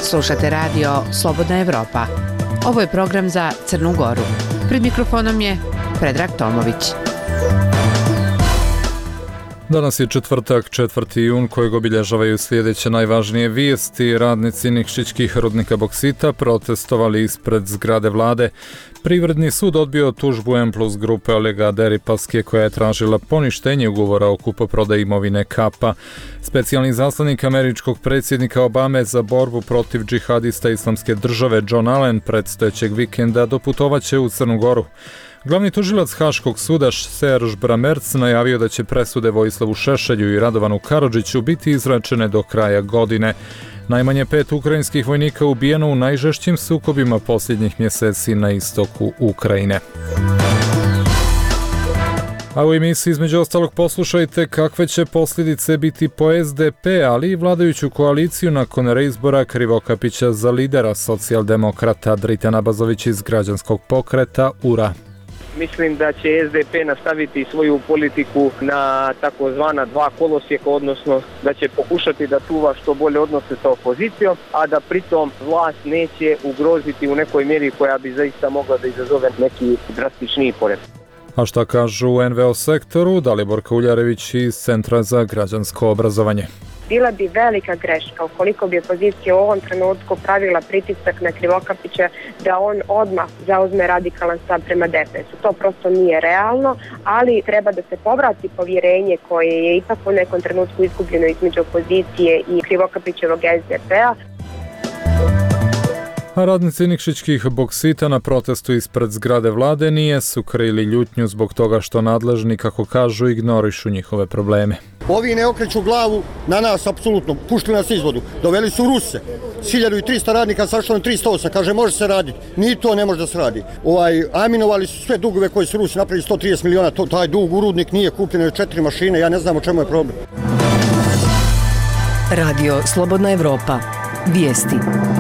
Slušate radio Slobodna Evropa. Ovo je program za Crnu Goru. Pred mikrofonom je Predrag Tomović. Danas je četvrtak, 4. jun, kojeg obilježavaju sljedeće najvažnije vijesti. Radnici Nikšićkih rudnika boksita protestovali ispred zgrade vlade. Privredni sud odbio tužbu M+ grupe Olega Deripaske koja je tražila poništenje ugovora o kupoprodaji imovine Kapa. Specijalni zaslanik američkog predsjednika Obame za borbu protiv džihadista Islamske države John Allen predstojećeg vikenda doputovaće u Crnu Goru. Glavni tužilac Haškog suda Serž Bramerc najavio da će presude Vojislavu Šešelju i Radovanu Karadžiću biti izrečene do kraja godine. Najmanje 5 ukrajinskih vojnika ubijeno u najžešćim sukobima posljednjih mjeseci na istoku Ukrajine. A u emisiji između ostalog poslušajte kakve će posljedice biti po SDP, ali i vladajuću koaliciju nakon reizbora Krivokapića za lidera socijaldemokrata. Dritana Bazović iz građanskog pokreta URA. Mislim da će SDP nastaviti svoju politiku na takozvana dva kolosijeka, odnosno da će pokušati da čuva što bolje odnose sa opozicijom, a da pritom vlast neće ugroziti u nekoj mjeri koja bi zaista mogla da izazove neki drastičniji pored. A šta kažu u NVO sektoru? Dalibor Kuljarević iz Centra za građansko obrazovanje. Bila bi velika greška ukoliko bi opozicija u ovom trenutku pravila pritisak na Krivokapića da on odmah zauzme radikalan stav prema DPS-u. To prosto nije realno, ali treba da se povrati povjerenje koje je ipak u nekom trenutku izgubljeno između opozicije i Krivokapićevog SDP-a. A radnici Nikšićkih boksita na protestu ispred zgrade vlade nisu krili ljutnju zbog toga što nadležni, kako kažu, ignorišu njihove probleme. Ovi ne okreću glavu na nas, apsolutno. Puštili nas izvodu. Doveli su Ruse. 1300 radnika, sašlo na 308. Kaže, može se raditi. Ni to ne može da se radi. Aminovali su sve dugove koje su Rusi napravili, 130 miliona. Taj dug u rudnik nije kupljen, 4 mašine. Ja ne znam o čemu je problem. Radio Slobodna Evropa. Vijesti.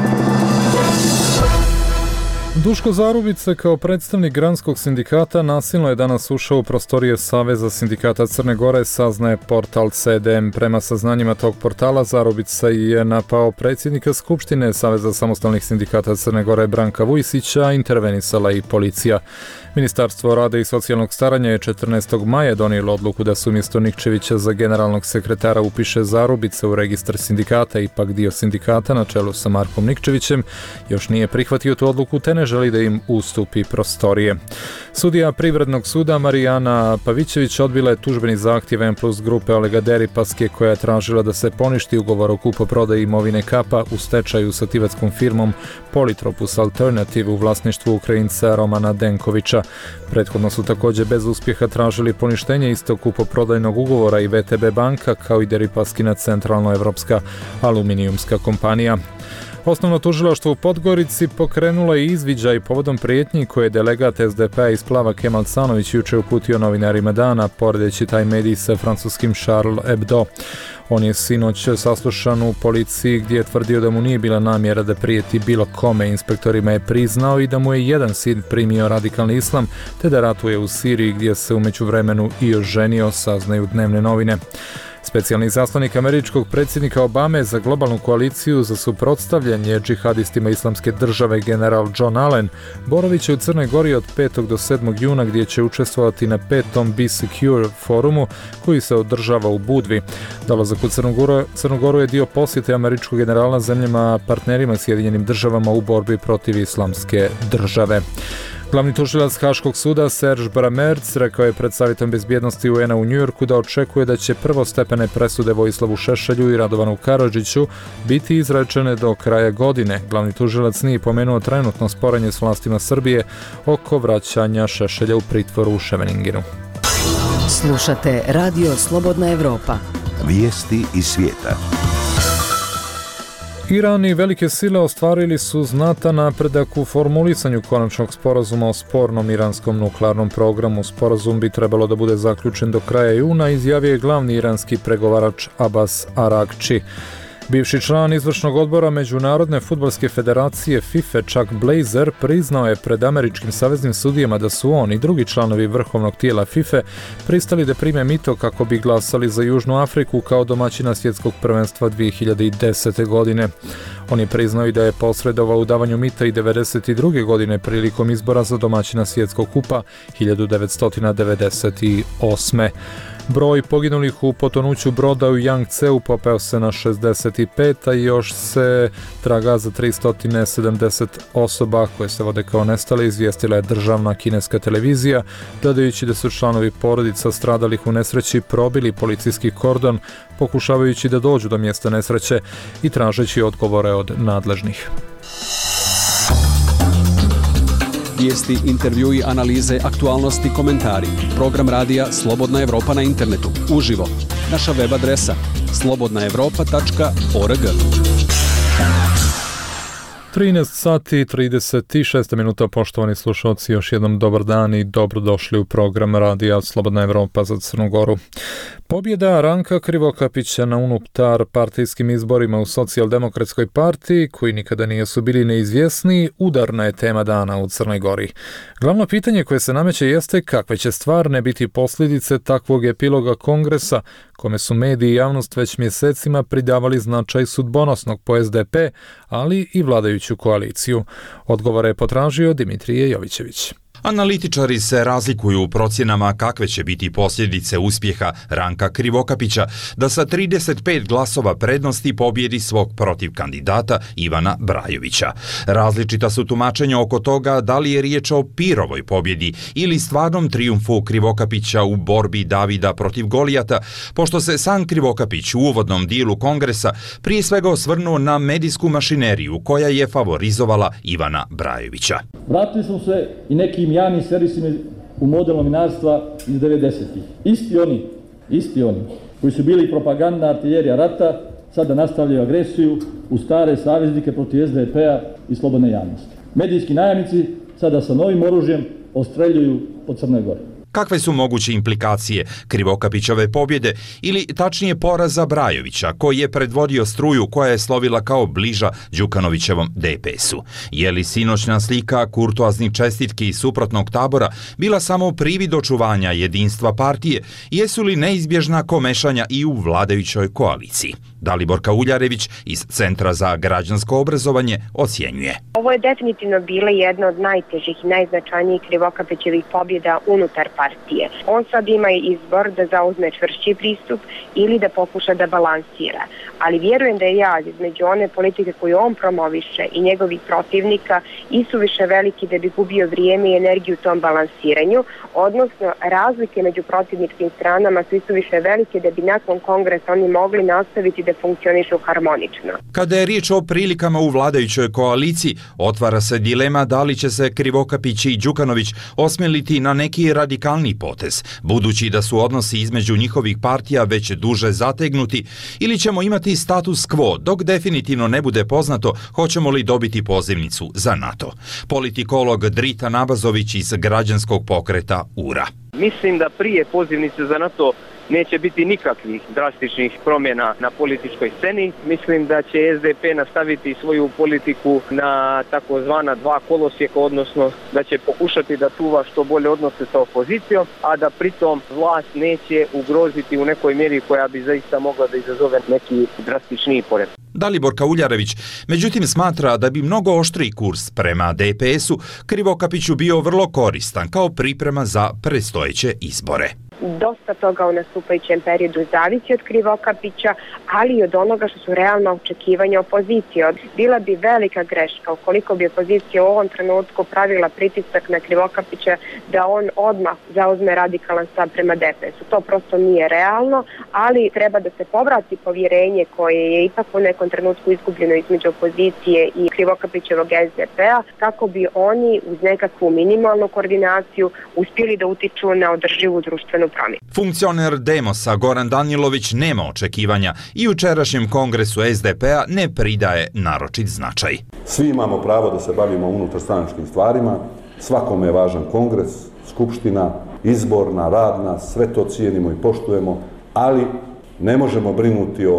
Duško Zarubica kao predstavnik granskog sindikata nasilno je danas ušao u prostorije Saveza sindikata Crne Gore, saznaje portal CDM. Prema saznanjima tog portala Zarubica je napao predsjednika Skupštine Saveza samostalnih sindikata Crne Gore Branka Vujsića, intervenisala i policija. Ministarstvo rada i socijalnog staranja je 14. maja donijelo odluku da se umjesto Nikčevića za generalnog sekretara upiše Zarubica u registar sindikata. Ipak dio sindikata na čelu sa Markom Nikčevićem još nije prihvatio tu odluku te ne želi da im ustupi prostorije. Sudija Privrednog suda Marijana Pavićević odbila je tužbeni zahtjev M+ grupe Olega Deripaske koja je tražila da se poništi ugovor o kupoprodaji imovine Kapa u stečaju sa tibetskom firmom Polytropus Alternative u vlasništvu Ukrajinca Romana Denkovića. Prethodno su također bez uspjeha tražili poništenje istog kupoprodajnog ugovora i VTB banka kao i Deripaskina centralnoevropska aluminijumska kompanija. Osnovno tužilaštvo u Podgorici pokrenulo je izviđaj povodom prijetnji koje je delegat SDP-a iz Plava Kemal Canović jučer uputio novinarima dana, poredeći taj medij sa francuskim Charles Hebdo. On je sinoć saslušan u policiji gdje je tvrdio da mu nije bila namjera da prijeti bilo kome. Inspektorima je priznao i da mu je jedan sin primio radikalni islam te da ratuje u Siriji gdje se u međuvremenu i oženio, saznaju dnevne novine. Specijalni zaslanik američkog predsjednika Obame za globalnu koaliciju za suprotstavljanje džihadistima Islamske države general John Allen boravit će u Crnoj Gori od 5. do 7. juna gdje će učestvovati na 5. Be Secure forumu koji se održava u Budvi. Dolazak u Crnu Goru je dio posjete američkog generala zemljama partnerima Sjedinjenim državama u borbi protiv Islamske države. Glavni tužilac Haškog suda Serž Bramerc rekao je pred Savjetom bezbjednosti UN-a u Njujorku da očekuje da će prvostepene presude Vojislavu Šešelju i Radovanu Karadžiću biti izrečene do kraja godine. Glavni tužilac nije pomenuo trenutno sporenje s vlastima Srbije oko vraćanja Šešelja u pritvoru u Ševeningenu. Slušate Radio Slobodna Evropa. Vijesti iz svijeta. Iran i velike sile ostvarili su znatan napredak u formulisanju konačnog sporazuma o spornom iranskom nuklearnom programu. Sporazum bi trebalo da bude zaključen do kraja juna, izjavio je glavni iranski pregovarač Abbas Aragči. Bivši član izvršnog odbora Međunarodne fudbalske federacije FIFA Chuck Blazer priznao je pred američkim saveznim sudijama da su on i drugi članovi vrhovnog tijela FIFA pristali da prime mito kako bi glasali za Južnu Afriku kao domaćina svjetskog prvenstva 2010. godine. On je priznao i da je posredovao u davanju mita i 1992. godine prilikom izbora za domaćina svjetskog kupa 1998. Broj poginulih u potonuću broda u Yangtzeu popeo se na 65, a još se traga za 370 osoba koje se vode kao nestale, izvijestila je državna kineska televizija, dodajući da su članovi porodica stradalih u nesreći probili policijski kordon, pokušavajući da dođu do mjesta nesreće i tražeći odgovore od nadležnih. Vijesti, intervjui, analize, aktualnosti, komentari. Program radija Slobodna Evropa na internetu. Uživo. Naša web adresa slobodnaevropa.org. 13 sati 36 minuta, poštovani slušalci, još jednom dobar dan i dobrodošli u program radija Slobodna Evropa za Crnu Goru. Pobjeda Ranka Krivokapića na unutar partijskim izborima u Socijaldemokratskoj partiji, koji nikada nisu bili neizvjesni, udarna je tema dana u Crnoj Gori. Glavno pitanje koje se nameće jeste kakve će stvarne biti posljedice takvog epiloga kongresa, kome su mediji i javnost već mjesecima pridavali značaj sudbonosnog po SDP, ali i vladajuću koaliciju. Odgovore je potražio Dimitrije Jovićević. Analitičari se razlikuju u procjenama kakve će biti posljedice uspjeha Ranka Krivokapića da sa 35 glasova prednosti pobjedi svog protiv kandidata Ivana Brajovića. Različita su tumačenja oko toga da li je riječ o Pirovoj pobjedi ili stvarnom trijumfu Krivokapića u borbi Davida protiv Golijata, pošto se sam Krivokapić u uvodnom dijelu kongresa prije svega osvrnuo na medijsku mašineriju koja je favorizovala Ivana Brajovića. Vratili smo se i nekim javnim servisima u model novinarstva iz 90-ih. Isti oni koji su bili propagandna artiljerija rata, sada nastavljaju agresiju u stare saveznike protiv SDP-a i slobodne javnosti. Medijski najamnici sada sa novim oružjem ostreljuju po Crnoj Gori. Kakve su moguće implikacije Krivokapićove pobjede ili tačnije poraza Brajovića, koji je predvodio struju koja je slovila kao bliža Đukanovićevom DPS-u? Je li sinoćna slika kurtoaznih čestitki iz suprotnog tabora bila samo privid očuvanja jedinstva partije? Jesu li neizbježna komešanja i u vladajućoj koaliciji? Dalibor Kauljarević iz Centra za građansko obrazovanje ocjenjuje. Ovo je definitivno bila jedna od najtežih i najznačajnijih Krivokapićevih pobjeda unutar partije. On sad ima izbor da zauzme čvršći pristup ili da pokuša da balansira. Ali vjerujem da je jaz između one politike koju on promoviše i njegovih protivnika isuviše veliki da bi gubio vrijeme i energiju u tom balansiranju, odnosno razlike među protivničkim stranama su isuviše velike da bi nakon kongresa oni mogli nastaviti da funkcionišu harmonično. Kada je riječ o prilikama u vladajućoj koaliciji, otvara se dilema da li će se Krivokapić i Đukanović osmeliti na neki radikalni potez, budući da su odnosi između njihovih partija već duže zategnuti, ili ćemo imati status quo dok definitivno ne bude poznato hoćemo li dobiti pozivnicu za NATO. Politikolog Drita Nabazović iz građanskog pokreta URA. Mislim da prije pozivnice za NATO neće biti nikakvih drastičnih promjena na političkoj sceni. Mislim da će SDP nastaviti svoju politiku na takozvana dva kolosijeka, odnosno da će pokušati da čuva što bolje odnose sa opozicijom, a da pritom vlast neće ugroziti u nekoj mjeri koja bi zaista mogla da izazove neki drastičniji pored. Dalibor Kauljarević međutim smatra da bi mnogo oštriji kurs prema DPS-u Krivokapiću bio vrlo koristan kao priprema za predstojeće izbore. Dosta toga u nastupajućem periodu zavisi od Krivokapića, ali i od onoga što su realna očekivanja opozicije. Bila bi velika greška ukoliko bi opozicija u ovom trenutku pravila pritisak na Krivokapića da on odmah zauzme radikalan stav prema DPS-u. To prosto nije realno, ali treba da se povrati povjerenje koje je ipak u nekom trenutku izgubljeno između opozicije i Krivokapićevog SDP-a, kako bi oni uz nekakvu minimalnu koordinaciju uspjeli da utiču na održivu društvenu promjenu. Funkcioner Demosa Goran Danilović nema očekivanja i jučerašnjem kongresu SDP-a ne pridaje naročit značaj. Svi imamo pravo da se bavimo unutarstranačkim stvarima, svakome je važan kongres, skupština, izborna, radna, sve to cijenimo i poštujemo, ali ne možemo brinuti o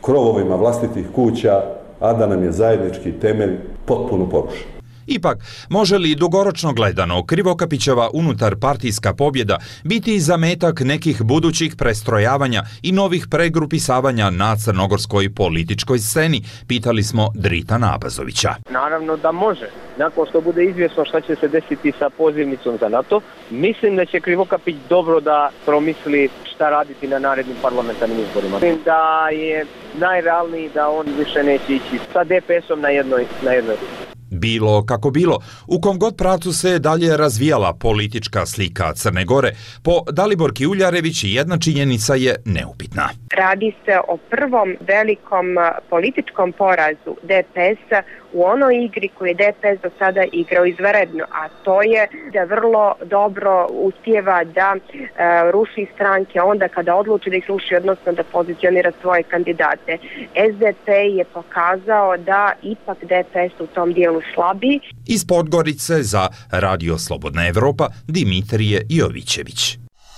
krovovima vlastitih kuća, a da nam je zajednički temelj potpuno porušen. Ipak, može li dugoročno gledano Krivokapićeva unutarpartijska pobjeda biti zametak nekih budućih prestrojavanja i novih pregrupisavanja na crnogorskoj političkoj sceni, pitali smo Drita Nabazovića. Naravno da može. Nakon što bude izvjesno šta će se desiti sa pozivnicom za NATO, mislim da će Krivokapić dobro da promisli šta raditi na narednim parlamentarnim izborima. Mislim da je najrealniji da on više neće ići sa DPS-om na jednoj listi. Bilo kako bilo, u kom god pravcu se dalje razvijala politička slika Crne Gore, po Daliborki Uljarević jedna činjenica je neupitna. Radi se o prvom velikom političkom porazu DPS-a u onoj igri koju je DPS do sada igrao izvanredno, a to je da vrlo dobro uspijeva da ruši stranke onda kada odluči da ih ruši, odnosno da pozicionira svoje kandidate. SDP je pokazao da ipak DPS u tom dijelu slabiji. Iz Podgorice za Radio Slobodna Evropa Dimitrije Jovićević.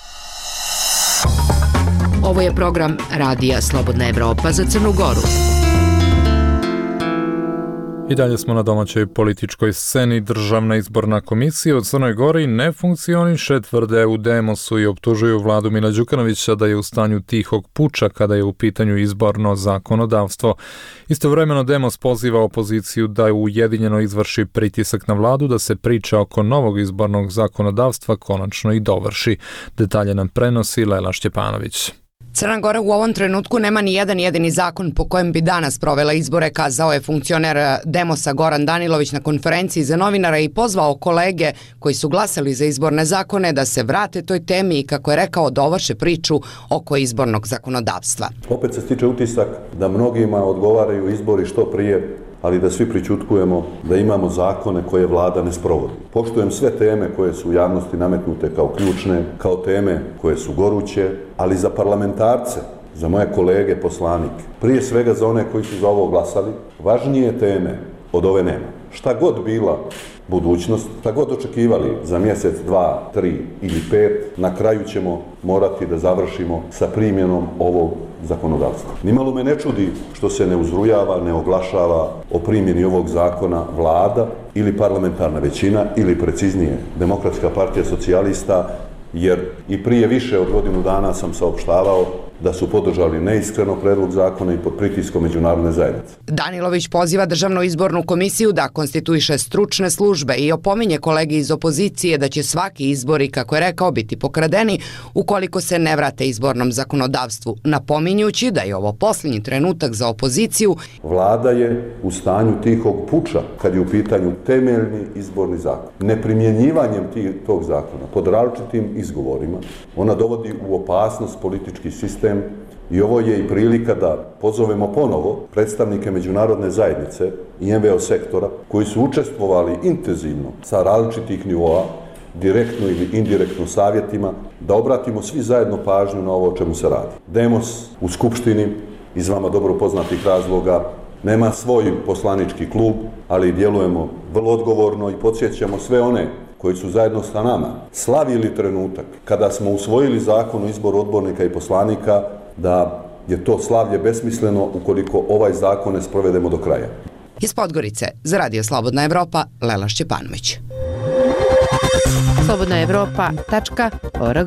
Ovo je program Radija Slobodna Evropa za Crnu Goru. I dalje smo na domaćoj političkoj sceni. Državna izborna komisija u Crnoj Gori ne funkcioniše, tvrde u Demosu i optužuju vladu Mila Đukanovića da je u stanju tihog puča kada je u pitanju izborno zakonodavstvo. Istovremeno Demos poziva opoziciju da ujedinjeno izvrši pritisak na vladu da se priča oko novog izbornog zakonodavstva konačno i dovrši. Detalje nam prenosi Lela Šćepanović. Crna Gora u ovom trenutku nema ni jedan jedini zakon po kojem bi danas provela izbore, kazao je funkcioner Demosa Goran Danilović na konferenciji za novinara i pozvao kolege koji su glasali za izborne zakone da se vrate toj temi i, kako je rekao, dovrše priču oko izbornog zakonodavstva. Opet se stiče utisak da mnogima odgovaraju izbori što prije, ali da svi pričutkujemo da imamo zakone koje vlada ne sprovodi. Poštujem sve teme koje su u javnosti nametnute kao ključne, kao teme koje su goruće, ali za parlamentarce, za moje kolege poslanike, prije svega za one koji su za ovo glasali, važnije teme od ove nema. Šta god bila budućnost, šta god očekivali za mjesec, 2, 3 ili 5, na kraju ćemo morati da završimo sa primjenom ovog zakonodavstva. Nimalo me ne čudi što se ne uzrujava, ne oglašava o primjeni ovog zakona vlada ili parlamentarna većina ili preciznije Demokratska partija socijalista, jer i prije više od godinu dana sam saopštavao da su podržali neiskreno predlog zakona i pod pritiskom međunarodne zajednice. Danilović poziva Državnu izbornu komisiju da konstituiše stručne službe i opominje kolege iz opozicije da će svaki izbori, kako je rekao, biti pokradeni ukoliko se ne vrate izbornom zakonodavstvu, napominjući da je ovo posljednji trenutak za opoziciju. Vlada je u stanju tihog puča kad je u pitanju temeljni izborni zakon. Neprimjenjivanjem tog zakona pod različitim izgovorima ona dovodi u opasnost politički sistem. I ovo je i prilika da pozovemo ponovo predstavnike međunarodne zajednice i NVO sektora koji su učestvovali intenzivno sa različitih nivoa, direktno ili indirektno savjetima, da obratimo svi zajedno pažnju na ovo o čemu se radi. Demos u Skupštini iz vama dobro poznatih razloga nema svoj poslanički klub, ali djelujemo vrlo odgovorno i podsjećamo sve one koji su zajedno sa nama slavili trenutak kada smo usvojili zakon o izboru odbornika i poslanika, da je to slavlje besmisleno ukoliko ovaj zakon ne sprovedemo do kraja. Iz Podgorice za Radio Slobodna Evropa, Lela Šćepanović. slobodnaevropa.org.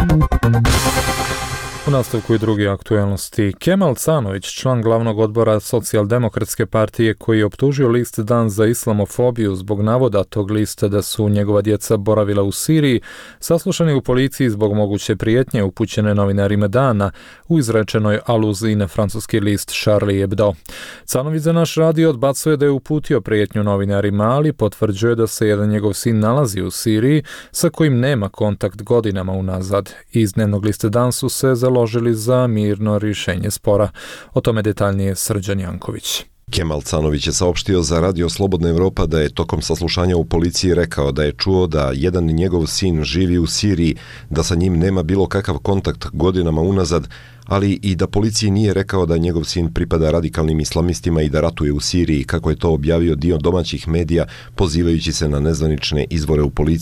U nastavku i drugi aktuelnosti. Kemal Canović, član glavnog odbora Socijaldemokratske partije, koji je optužio list Dan za islamofobiju zbog navoda tog lista da su njegova djeca boravila u Siriji, saslušan je u policiji zbog moguće prijetnje upućene novinarima Dana u izrečenoj aluziji na francuski list Charlie Hebdo. Canović za naš radio odbacuje da je uputio prijetnju novinarima, ali potvrđuje da se jedan njegov sin nalazi u Siriji sa kojim nema kontakt godinama unazad. Iz dnevnog lista Dan su se založili za mirno rješenje spora. O tome detaljnije Srđan Janković. Kemal Canović je saopštio za Radio Slobodna Evropa da je tokom saslušanja u policiji rekao da je čuo da jedan njegov sin živi u Siriji, da sa njim nema bilo kakav kontakt godinama unazad, ali i da policiji nije rekao da njegov sin pripada radikalnim islamistima i da ratuje u Siriji, kako je to objavio dio domaćih medija pozivajući se na nezvanične izvore u policiji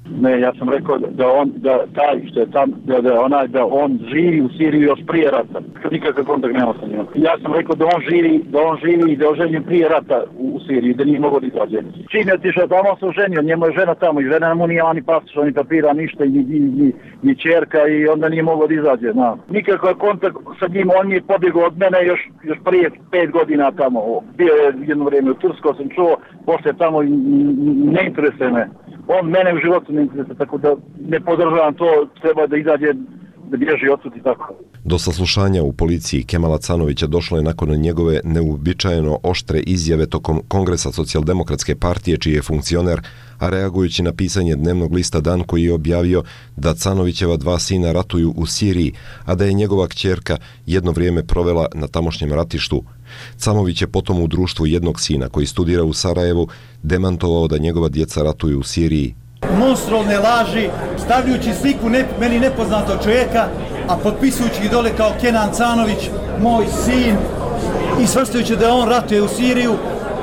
Ne, ja sam rekao da taj što je tam, da on živi u Siriji još prije rata. Nikakav kontakt nema sa njim. Ja sam rekao da on živi i da je oženjen prije rata u Siriji, da nije mogao da izađe. Čim je otišao tamo, on se oženio, njemu je žena tamo i žena mu nije ni pasoša, ni papira, ništa, ni ćerka i onda nije mogao da izađe. No. Nikakav kontakt sa njim, on je pobjegao od mene još prije 5 godina tamo. Bio je jedno vrijeme u Turskoj, sam čuo, poslije tamo i ne interesuje me. On mene u životu ne interesuje, tako da ne podržavam to, treba da izađe, da bježi odsud i tako. Do saslušanja u policiji Kemala Canovića došlo je nakon njegove neuobičajeno oštre izjave tokom Kongresa Socijaldemokratske partije, čiji je funkcioner, a reagujući na pisanje dnevnog lista Dan koji je objavio da Canovićeva 2 sina ratuju u Siriji, a da je njegova kćerka jedno vrijeme provela na tamošnjem ratištu. Camović je potom u društvu jednog sina koji studira u Sarajevu demantovao da njegova djeca ratuju u Siriji. Monstruozne laži, stavljajući sliku meni nepoznatog čovjeka, a potpisujući ih dole kao Kenan Canović, moj sin, i svrstajući da on ratuje u Siriju,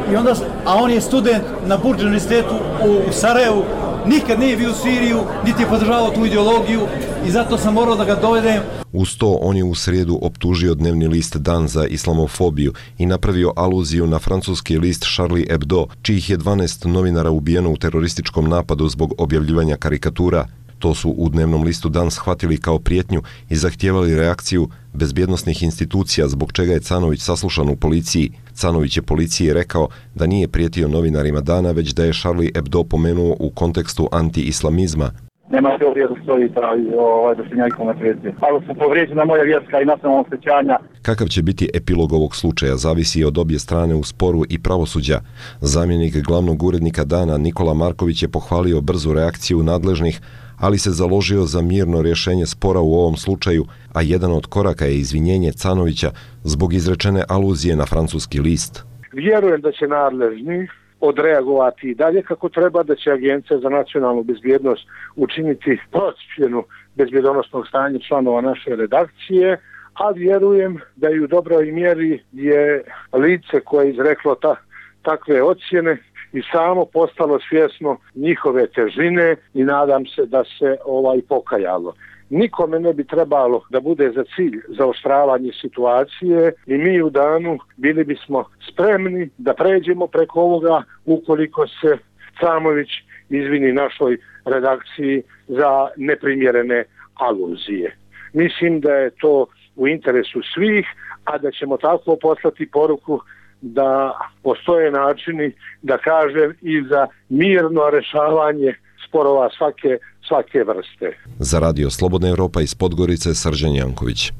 a on je student na Burđ univerzitetu u Sarajevu, nikad nije bio u Siriju, niti je podržavao tu ideologiju i zato sam morao da ga dovedem. Uz to, on je u srijedu optužio dnevni list Dan za islamofobiju i napravio aluziju na francuski list Charlie Hebdo, čijih je 12 novinara ubijeno u terorističkom napadu zbog objavljivanja karikatura. To su u dnevnom listu Dan shvatili kao prijetnju i zahtijevali reakciju bezbjednosnih institucija, zbog čega je Canović saslušan u policiji. Canović je policiji rekao da nije prijetio novinarima Dana, već da je Charlie Hebdo pomenuo u kontekstu anti-islamizma. Nema teorije da stoji da se njajkome prijetio. Ali su povrijeđena moja vjerska i nacionalna osjećanja. Kakav će biti epilog ovog slučaja zavisi od obje strane u sporu i pravosuđa. Zamjenik glavnog urednika Dana Nikola Marković je pohvalio brzu reakciju nadležnih, ali se založio za mirno rješenje spora u ovom slučaju, a jedan od koraka je izvinjenje Canovića zbog izrečene aluzije na francuski list. Vjerujem da će nadležni odreagovati i dalje kako treba, da će Agencija za nacionalnu bezbjednost učiniti procjenu bezbjednosnog stanja članova naše redakcije, a vjerujem da i u dobroj mjeri je lice koje je izreklo takve ocjene i samo postalo svjesno njihove težine i nadam se da se pokajalo. Nikome ne bi trebalo da bude za cilj zaoštravanje situacije i mi u Danu bili bismo spremni da pređemo preko ovoga ukoliko se Camović izvini našoj redakciji za neprimjerene aluzije. Mislim da je to u interesu svih, a da ćemo tako poslati poruku da postoje načini, da kažem, i za mirno rješavanje sporova svake vrste. Za Radio Slobodna Evropa iz Podgorice, Srđan Janković.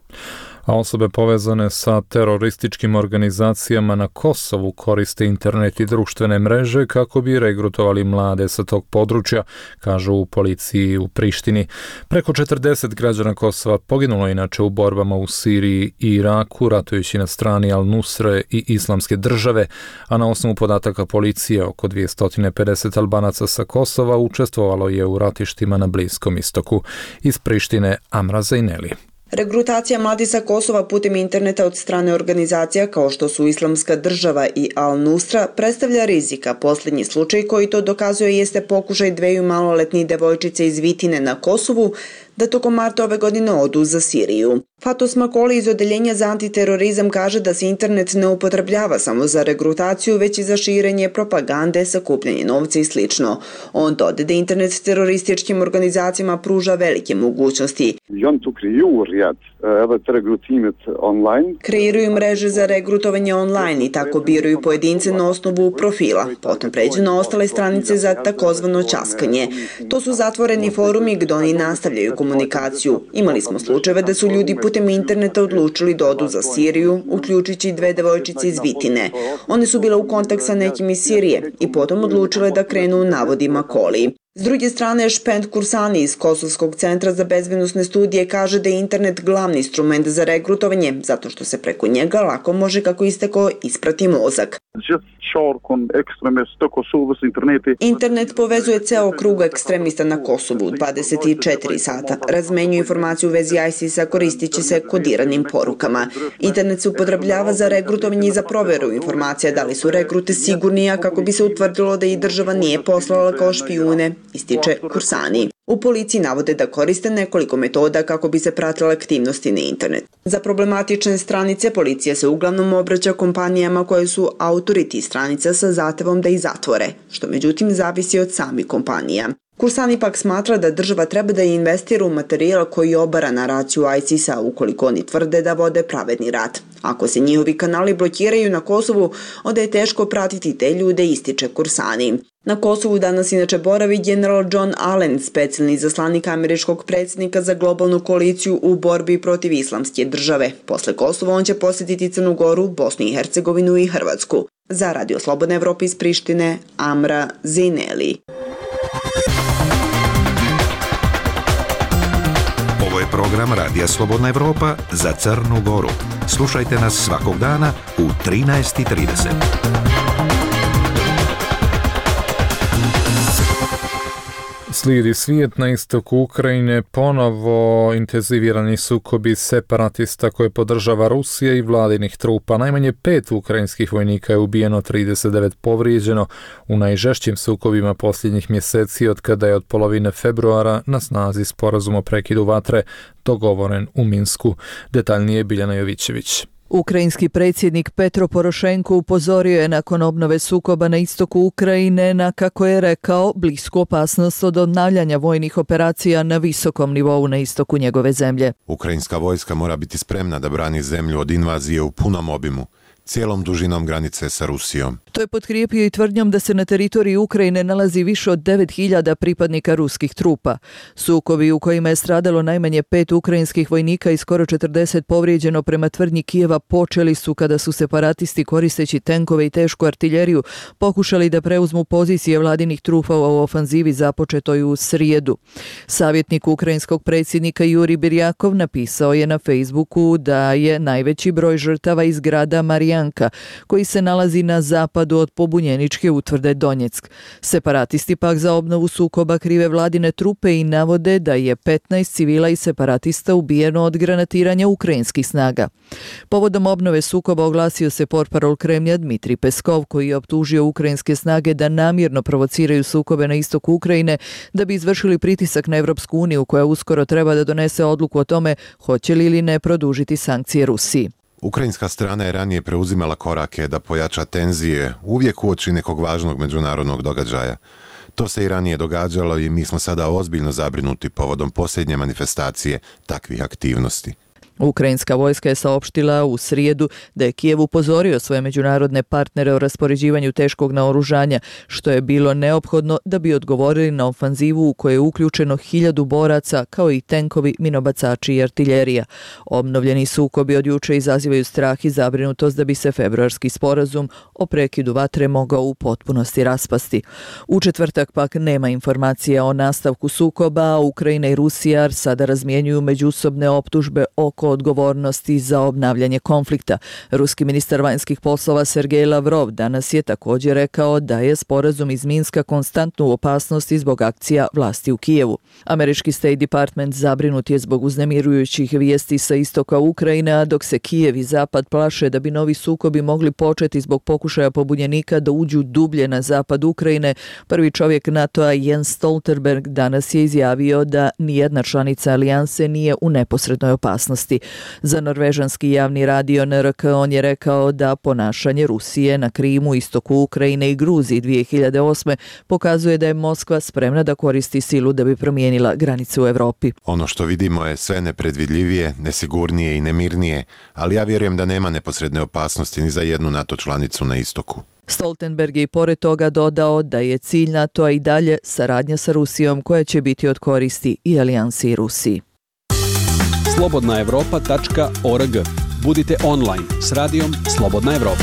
A osobe povezane sa terorističkim organizacijama na Kosovu koriste internet i društvene mreže kako bi regrutovali mlade sa tog područja, kažu u policiji u Prištini. Preko 40 građana Kosova poginulo inače u borbama u Siriji i Iraku, ratujući na strani Al-Nusre i Islamske države, a na osnovu podataka policije oko 250 Albanaca sa Kosova učestvovalo je u ratištima na Bliskom istoku. Iz Prištine, Amra Zajneli. Regrutacija mladih sa Kosova putem interneta od strane organizacija kao što su Islamska država i Al-Nusra predstavlja rizika. Posljednji slučaj koji to dokazuje jeste pokušaj 2 maloletnih devojčice iz Vitine na Kosovu da tokom marta ove godine odu za Siriju. Fatos Makoli iz Odeljenja za antiterorizam kaže da se internet ne upotrebljava samo za regrutaciju, već i za širenje propagande, sakupljanje novca i sl. On dode da internet terorističkim organizacijama pruža velike mogućnosti. Kreiraju mreže za regrutovanje online i tako biraju pojedince na osnovu profila. Potom pređu na ostale stranice za takozvano ćaskanje. To su zatvoreni forumi gdje oni nastavljaju komunikaciju. Imali smo slučajeve da su ljudi putem interneta odlučili da odu za Siriju, uključujući 2 devojčice iz Vitine. One su bile u kontakt sa nekim iz Sirije i potom odlučile da krenu, navodi Makoli. S druge strane, Špend Kursani iz Kosovskog centra za bezbednosne studije kaže da je internet glavni instrument za regrutovanje, zato što se preko njega lako može, kako isteko, isprati mozak. Internet povezuje ceo krug ekstremista na Kosovu 24 sata. Razmenjuje informaciju u vezi ISIS-a koristići se kodiranim porukama. Internet se upotrebljava za regrutovanje i za proveru informacija da li su regrute sigurni, a kako bi se utvrdilo da ih država nije poslala kao špijune ističe Kursani. U policiji navode da koriste nekoliko metoda kako bi se pratile aktivnosti na internet. Za problematične stranice policija se uglavnom obraća kompanijama koje su autori tih stranica sa zahtevom da ih zatvore, što međutim zavisi od samih kompanija. Kursani pak smatra da država treba da investira u materijal koji obara naraciju ISIS-a ukoliko oni tvrde da vode pravedni rat. Ako se njihovi kanali blokiraju na Kosovu, onda je teško pratiti te ljude, ističe Kursani. Na Kosovu danas inače boravi general John Allen, specijalni izaslanik američkog predsjednika za globalnu koaliciju u borbi protiv islamske države. Posle Kosova on će posjetiti Crnu Goru, Bosnu i Hercegovinu i Hrvatsku. Za Radio Slobodna Evropa iz Prištine, Amra Zineli. Ovo je program Radija Slobodna Evropa za Crnu Goru. Slušajte nas svakog dana u 13:30. Slijedi svijet. Na istoku Ukrajine ponovo intenzivirani sukobi separatista koje podržava Rusija i vladinih trupa. Najmanje 5 ukrajinskih vojnika je ubijeno, 39 povrijeđeno u najžešćim sukobima posljednjih mjeseci od kada je od polovine februara na snazi sporazum o prekidu vatre dogovoren u Minsku. Detaljnije Biljana Jovićević. Ukrajinski predsjednik Petro Porošenko upozorio je nakon obnove sukoba na istoku Ukrajine na, kako je rekao, blisku opasnost od obnavljanja vojnih operacija na visokom nivou na istoku njegove zemlje. Ukrajinska vojska mora biti spremna da brani zemlju od invazije u punom obimu, cijelom dužinom granice sa Rusijom. To je potkrijepio i tvrdnjom da se na teritoriji Ukrajine nalazi više od 9.000 pripadnika ruskih trupa. Sukobi u kojima je stradalo najmanje 5 ukrajinskih vojnika i skoro 40 povrijeđeno prema tvrdnji Kijeva počeli su kada su separatisti koristeći tenkove i tešku artiljeriju pokušali da preuzmu pozicije vladinih trupa u ofanzivi započetoj u srijedu. Savjetnik ukrajinskog predsjednika Juri Birjakov napisao je na Facebooku da je najveći broj žrtava iz grada Marijanka, koji se nalazi na zapadu od pobunjeničke utvrde Donjeck. Separatisti pak za obnovu sukoba krive vladine trupe i navode da je 15 civila i separatista ubijeno od granatiranja ukrajinskih snaga. Povodom obnove sukoba oglasio se portparol Kremlja Dmitrij Peskov, koji je optužio ukrajinske snage da namjerno provociraju sukobe na istoku Ukrajine da bi izvršili pritisak na Evropsku uniju, koja uskoro treba da donese odluku o tome hoće li ili ne produžiti sankcije Rusiji. Ukrajinska strana je ranije preuzimala korake da pojača tenzije uvijek uoči nekog važnog međunarodnog događaja. To se i ranije događalo i mi smo sada ozbiljno zabrinuti povodom posljednje manifestacije takvih aktivnosti. Ukrajinska vojska je saopštila u srijedu da je Kijev upozorio svoje međunarodne partnere o raspoređivanju teškog naoružanja, što je bilo neophodno da bi odgovorili na ofanzivu u kojoj je uključeno 1000 boraca, kao i tenkovi, minobacači i artiljerija. Obnovljeni sukobi od juče izazivaju strah i zabrinutost da bi se februarski sporazum o prekidu vatre mogao u potpunosti raspasti. U četvrtak pak nema informacija o nastavku sukoba, a Ukrajina i Rusija sada razmjenjuju međusobne optužbe oko odgovornosti za obnavljanje konflikta. Ruski ministar vanjskih poslova Sergej Lavrov danas je također rekao da je sporazum iz Minska konstantno u opasnosti zbog akcija vlasti u Kijevu. Američki State Department zabrinut je zbog uznemirujućih vijesti sa istoka Ukrajine, a dok se Kijev i Zapad plaše da bi novi sukobi mogli početi zbog pokušaja pobunjenika da uđu dublje na zapad Ukrajine, prvi čovjek NATO-a Jens Stoltenberg danas je izjavio da nijedna članica alijanse nije u neposrednoj opasnosti. Za norvežanski javni radio NRK on je rekao da ponašanje Rusije na Krimu, istoku Ukrajine i Gruziji 2008. pokazuje da je Moskva spremna da koristi silu da bi promijenila granice u Europi. Ono što vidimo je sve nepredvidljivije, nesigurnije i nemirnije, ali ja vjerujem da nema neposredne opasnosti ni za jednu NATO članicu na istoku. Stoltenberg je i pored toga dodao da je cilj NATO-a i dalje saradnja sa Rusijom, koja će biti od koristi i alijansi i Rusiji. slobodnaevropa.org. Budite online s radijom Slobodna Evropa.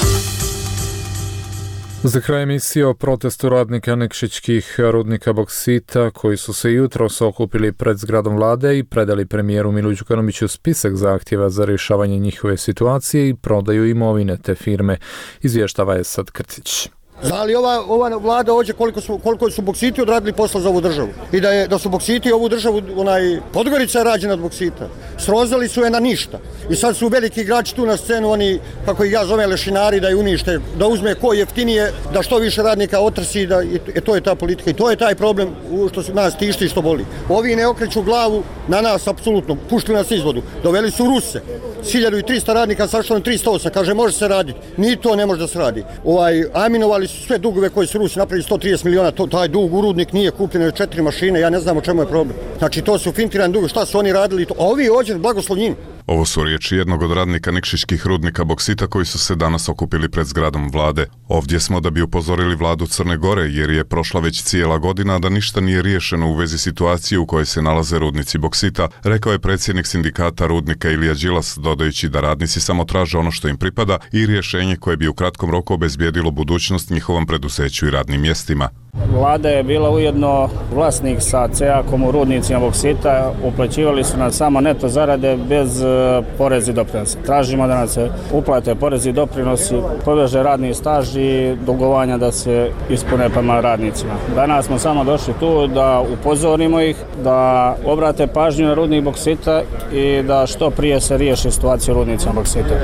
Za kraj emisije o protestu radnika Nikšićkih rudnika boksita koji su se jutros okupili pred zgradom vlade i predali premijeru Milu Đukanoviću spisak zahtjeva za rješavanje njihove situacije i prodaju imovine te firme, izvještava Esad Krtić. Zna li ova vlada ođe koliko su boksiti odradili posla za ovu državu? I da su boksiti ovu državu, Podgorica je rađena od boksita. Srozali su je na ništa. I sad su veliki igrači tu na scenu, oni, kako ih ja zovem, lešinari, da je unište, da uzme ko jeftinije, da što više radnika otrsi, to je ta politika. I to je taj problem što se nas tišti i što boli. Ovi ne okreću glavu na nas, apsolutno. Puštili nas izvodu. Doveli su Ruse. 1300 radnika, sašlo na 308. Kaže, može se raditi. Ni to ne može da se radi. Aminovali su sve dugove koje su Rusi napravili 130 miliona. Taj dug u rudnik nije kupljen, 4 mašine. Ja ne znam o čemu je problem. Znači, to su fintirani dugovi. Šta su oni radili? A ovi ođe, blagoslov njim. Ovo su riječi jednog od radnika nikšićkih rudnika boksita koji su se danas okupili pred zgradom vlade. Ovdje smo da bi upozorili vladu Crne Gore jer je prošla već cijela godina da ništa nije riješeno u vezi situacije u kojoj se nalaze rudnici boksita, rekao je predsjednik sindikata rudnika Ilija Đilas, dodajući da radnici samo traže ono što im pripada i rješenje koje bi u kratkom roku obezbijedilo budućnost njihovom preduzeću i radnim mjestima. Vlada je bila ujedno vlasnik sa CEAK-om u rudnicima boksita, uplaćivali su nas samo neto zarade bez poreza i doprinosa. Tražimo da nas se uplate porezi i doprinosi, poveže radni staž i dugovanja da se ispune prema radnicima. Danas smo samo došli tu da upozorimo ih, da obrate pažnju na rudnik boksita i da što prije se riješi situacija u rudnicima boksita.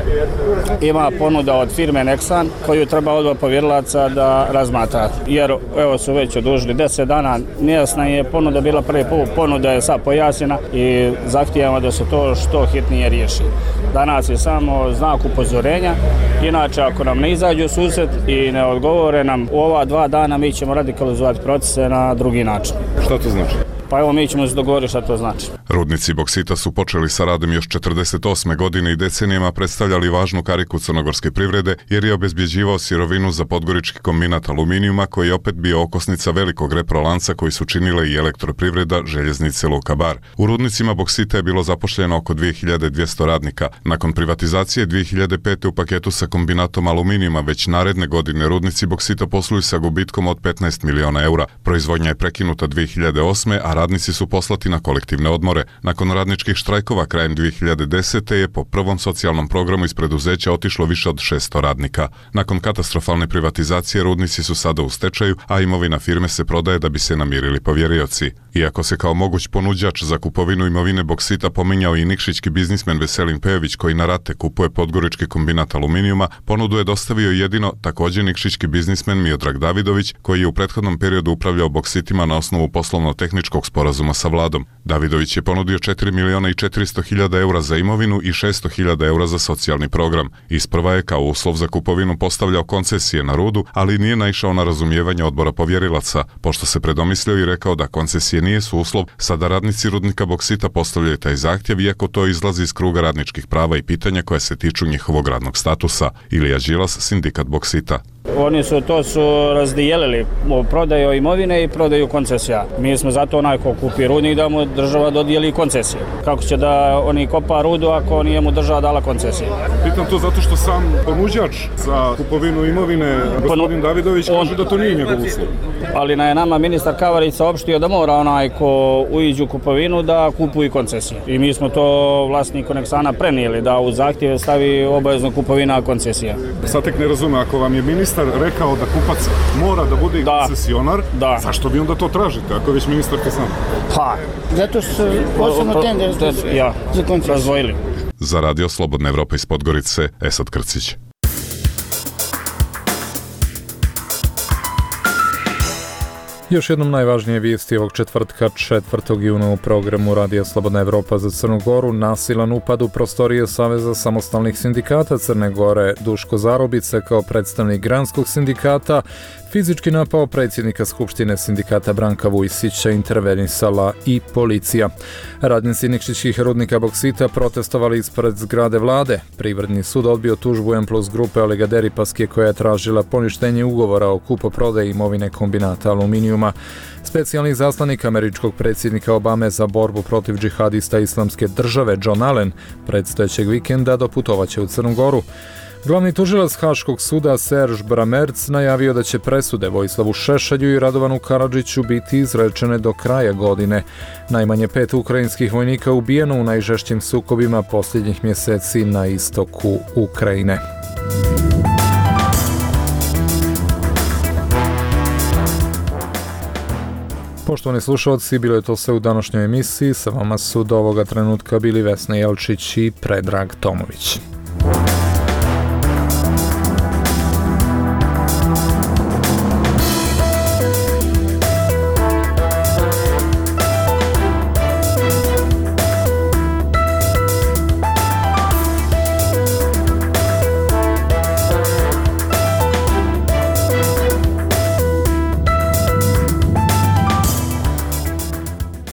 Ima ponuda od firme Nexan koju treba odbor povjerilaca da razmatra, jer evo su već odužili 10 dana, nejasna je ponuda bila prvi put, ponuda je sad pojasnjena i zahtijevamo da se to što hitnije riješi. Danas je samo znak upozorenja, inače ako nam ne izađu u susret i ne odgovore nam u ova 2 dana mi ćemo radikalizovati procese na drugi način. Šta to znači? Pa evo mi ćemo se dogovoriti šta to znači. Rudnici boksita su počeli sa radom još 48. godine i decenijama predstavljali važnu kariku crnogorske privrede jer je obezbjeđivao sirovinu za podgorički kombinat aluminijuma koji je opet bio okosnica velikog reprolanca koji su činile i elektroprivreda, željeznice, Luka Bar. U rudnicima boksita je bilo zaposleno oko 2200 radnika. Nakon privatizacije 2005. u paketu sa kombinatom aluminijuma već naredne godine rudnici boksita posluju sa gubitkom od 15 miliona eura. Proizvodnja je prekinuta 2008. a radnici su poslati na kolektivne odmore. Nakon radničkih štrajkova krajem 2010. je po prvom socijalnom programu iz preduzeća otišlo više od 600 radnika. Nakon katastrofalne privatizacije rudnici su sada u stečaju, a imovina firme se prodaje da bi se namirili povjerioci. Iako se kao moguć ponuđač za kupovinu imovine boksita pominjao i nikšićki biznismen Veselin Pejović koji na rate kupuje podgorički kombinat aluminijuma, ponudu je dostavio jedino također nikšićki biznismen Miodrag Davidović koji je u prethodnom periodu upravljao boksitima na osnovu poslovno-tehničkog sporazuma sa vladom. Davidović je ponudio 4 miliona i 400 hiljada eura za imovinu i 600 hiljada eura za socijalni program. Isprva je kao uslov za kupovinu postavljao koncesije na rudu, ali nije naišao na razumijevanje odbora povjerilaca, pošto se predomislio i rekao da koncesije nije su uslov, sada radnici rudnika boksita postavljaju taj zahtjev iako to izlazi iz kruga radničkih prava i pitanja koja se tiču njihovog radnog statusa. Ilija Đilas, sindikat boksita. Oni su razdijelili prodaju imovine i prodaju koncesija. Mi smo zato onaj ko kupi rudnik da mu država dodijeli koncesije. Kako će da oni kopa rudu ako nije mu država dala koncesije? Pitam to zato što sam ponuđač za kupovinu imovine, gospodin Davidović, kaže da to nije njegov uslov. Ali je nama ministar Kavarić saopštio da mora onaj ko uđe u kupovinu da kupuje koncesije. I mi smo to vlasniku Nexana prenijeli da u zahtjeve stavi obavezno kupovina koncesija. Sad tek ne razume, ako vam je ministar rekao da kupac mora da bude koncesionar, zašto vi onda to tražite, ako je već ministar to sam? Pa, zato što posebno tender za koncesiju. Za Radio Slobodna Evropa iz Podgorice, Esad Krcić. Još jednom najvažnije vijesti ovog četvrtka 4. juna u programu Radija Slobodna Evropa za Crnu Goru. Nasilan upad u prostorije Saveza samostalnih sindikata Crne Gore. Duško Zarobica kao predstavnik granskog sindikata fizički napao predsjednika Skupštine sindikata Branka Vujsića, intervenisala i policija. Radnici nikšićkih rudnika boksita protestovali ispred zgrade vlade. Privredni sud odbio tužbu M+ grupe Olega Deripaske koja je tražila poništenje ugovora o kupoprodaji imovine kombinata aluminijuma. Specijalni zaslanik američkog predsjednika Obame za borbu protiv džihadista Islamske države John Allen predstojećeg vikenda doputovaće u Crnu Goru. Glavni tužilac Haškog suda Serž Bramerc najavio da će presude Vojislavu Šešelju i Radovanu Karadžiću biti izrečene do kraja godine. Najmanje 5 ukrajinskih vojnika ubijeno u najžešćim sukobima posljednjih mjeseci na istoku Ukrajine. Poštovani slušalci, bilo je to sve u današnjoj emisiji. Sa vama su do ovoga trenutka bili Vesna Jelčić i Predrag Tomović.